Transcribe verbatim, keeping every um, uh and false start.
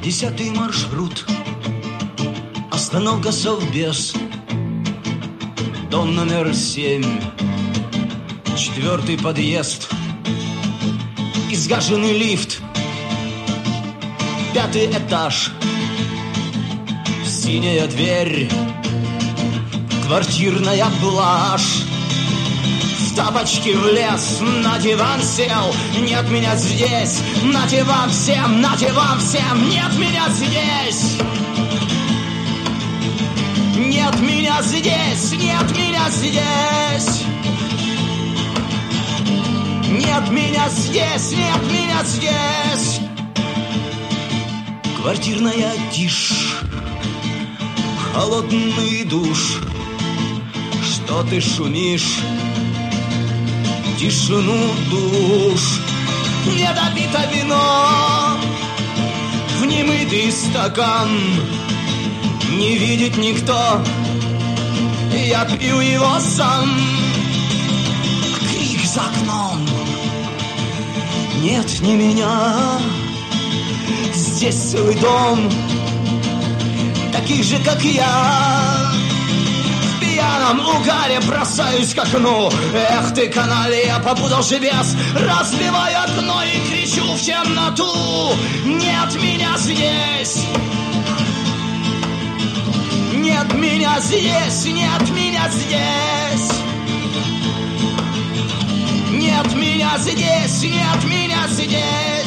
Десятый маршрут, остановка Совбез, дом номер семь, четвертый подъезд, изгаженный лифт, пятый этаж, синяя дверь, квартирная блажь. В тапочки влез, на диван сел, нет меня здесь, нате вам всем, нате вам всем, нет меня здесь. Нет меня здесь, нет меня здесь. Нет меня здесь, нет меня здесь. Квартирная тишь, холодный душ. Что ты шумишь? Тишину душ. Недопито вино в немытый стакан. Не видит никто, я пью его сам. Крик за окном. Нет, не меня. Здесь целый дом таких же, как я. В пьяном угаре бросаюсь к окну. Эх ты, каналья, попутал живец. Разбиваю окно и кричу в темноту. Нет меня здесь. Нет меня здесь, нет меня здесь. Нет меня здесь, нет меня здесь.